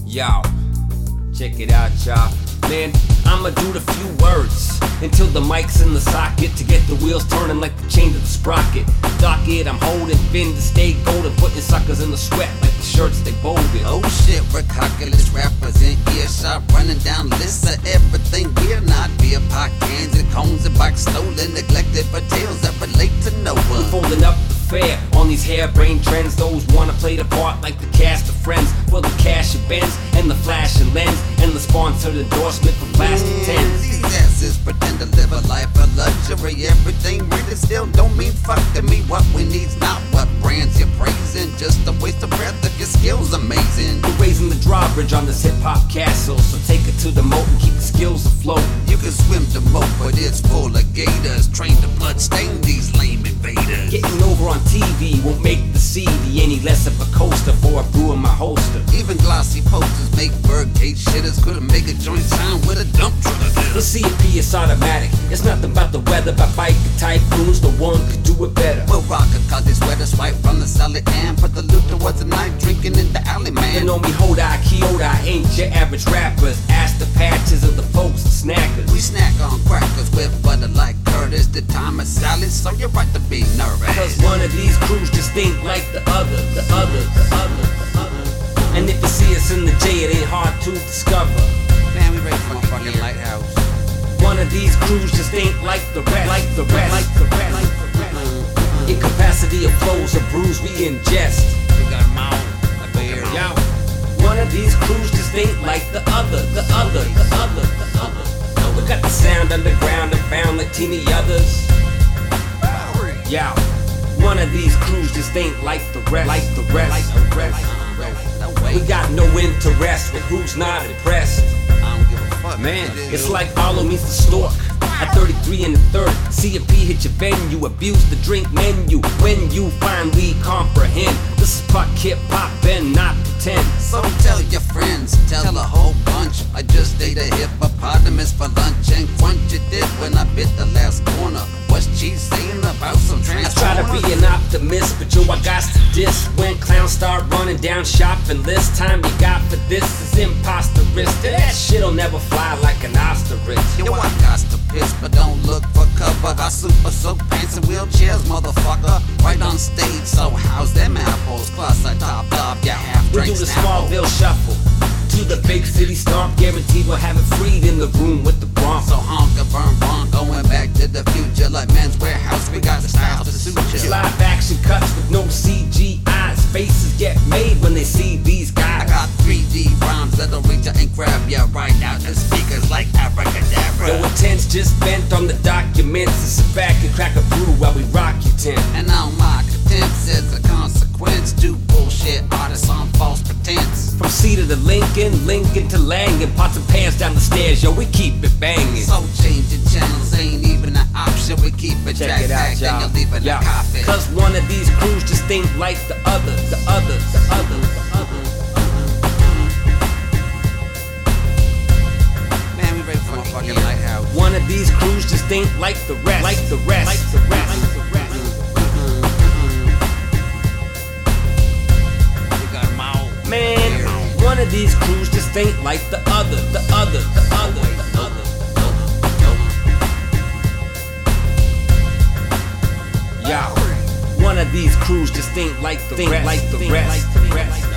Yo, check it out, y'all. Man, I'ma do the few words until the mic's in the socket to get the wheels turning like the chain to the sprocket. Dock it, I'm holding, fin to stay golden, putting suckers in the sweat like the shirts they bolded. Oh shit, we're cockless rappers in earshot, running down lists of everything we're not. Beer pot cans and cones and box stolen, neglected for tales that relate to no We're one. folding up the fare on these harebrained trends. Those wanna play the part like the cast of Friends. Well, the cash of Benz and the flash and lens and the sponsored endorsement for plastic tens. These asses pretend to live a life of luxury. Everything really still don't mean fuck to me. What we need's not what brands you're praising. Just a waste of breath if your skills amazing. We're raising the drawbridge on this hip-hop castle, so take it to the moat and keep the skills afloat. You can swim the moat, but it's full of gators. Trained to bloodstain these lame invaders. Getting over on TV won't make the CD any less of a coaster for a brew in my holster. Even glossy posters make birdcage shitters. Couldn't make a joint sound with a dump truck. The CP is automatic. It's nothing about the weather, but biker typhoons. No one could do it better. We'll rock a cut this sweater, swipe from the solid and put the loot towards the night, drinking in the alley, They man. know me, Hodai, Kyoto, ain't your average rappers. Ask the patches of the folks, the snackers. We snack on crackers with butter like Curtis. The time is salad, so you're right to be nervous. Cause one of these crews just think like the other, the other, the other, the other. And if you see us in the J, it ain't hard to discover. Man, we ready for my fucking lighthouse. One of these crews just ain't like the rest, like the rest, like the rest, like the rest. Incapacity of flows or brews we ingest. We got them all, like beer. Yo, one of these crews just ain't like the other, the other, the other, the other. We got the sound underground and found like teeny others. Yo, one of these crews just ain't like the rest, like the rest, like the rest. No way. We got no interest with who's not impressed. I don't give a fuck. Man, it's like Arlo meets the stork. At 33 and the third, CMP hit your venue, abuse the drink menu. When you finally comprehend, this is puck hip hop and not pretend. So tell your friends, tell a whole bunch. I just ate a hippopotamus for lunch and crunch it did when I bit the last corner. What's cheese saying about some I transformers? try to be an optimist, but yo, I got to diss. When clowns start running down shopping list, time you got for this is imposterist. That shit'll never fly like an ostrich. Yo, I got to piss, but don't look for cover. Got super soak pants and wheelchairs, motherfucker. Right on stage, so how's them apples? Plus I topped off your half We drink do the Snapple. Smallville shuffle to the big city stomp. Guaranteed we'll have it freed in the room with the Bronx. So honka burn bronk, going back to the future like Men's Warehouse. We got the style to suit you. Live action cuts with no CGI. Faces get made when they see these I guys. got 3D rhymes that'll reach out and grab ya right out the speakers like abracadabra. No intent's just bent on the documents. So sit back and crack a brew while we rock your tent. And all my contempt is a consequence to bullshit artists on false pretense. From Cedar to Lincoln, Lincoln to Langan, pots and pans down the stairs, yo, we keep it banging. So changing channels ain't even an option. We keep it Check it out, jazz-packed and y'all. you're leaving Yo, a coffin. cause one of these crews just think like the other, the other, the other, the other. Man, we ready for my fucking lighthouse. One of these crews just think like the rest, like the rest, like the rest, like the rest. We got them all. Man, one of these crews just ain't like the other, the other, the other, the other. Yo, one of these crews just ain't like the rest, like the rest, like the rest.